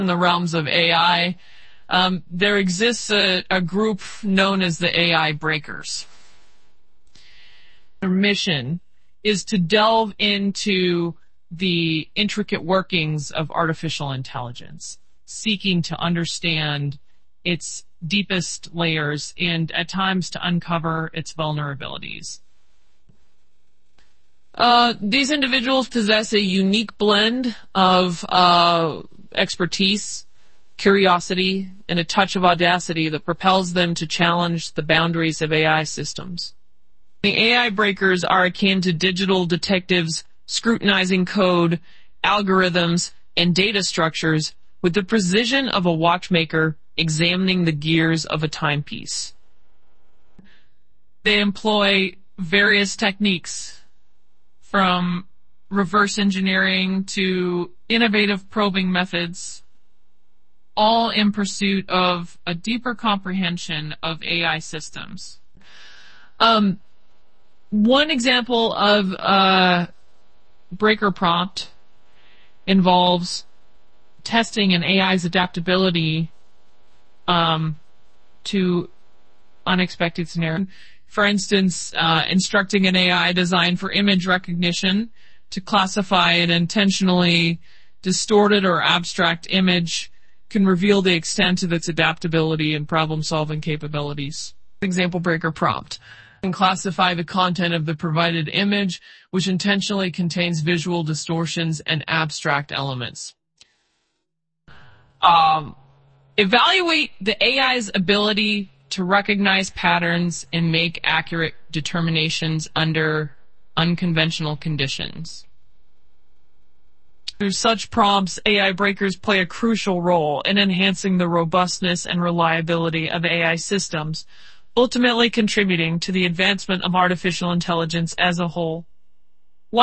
In the realms of AI, there exists a group known as the AI Breakers. Their mission is to delve into the intricate workings of artificial intelligence, seeking to understand its deepest layers and at times to uncover its vulnerabilities. These individuals possess a unique blend of expertise, curiosity, and a touch of audacity that propels them to challenge the boundaries of AI systems. The AI Breakers are akin to digital detectives scrutinizing code, algorithms, and data structures with the precision of a watchmaker examining the gears of a timepiece. They employ various techniques, from reverse engineering to innovative probing methods, all in pursuit of a deeper comprehension of AI systems. One example of a breaker prompt involves testing an AI's adaptability to unexpected scenarios. For instance, instructing an AI designed for image recognition to classify an intentionally distorted or abstract image can reveal the extent of its adaptability and problem-solving capabilities. Example breaker prompt can classify the content of the provided image, which intentionally contains visual distortions and abstract elements. Evaluate the AI's ability to recognize patterns and make accurate determinations under unconventional conditions. Through such prompts, AI Breakers play a crucial role in enhancing the robustness and reliability of AI systems, ultimately contributing to the advancement of artificial intelligence as a whole.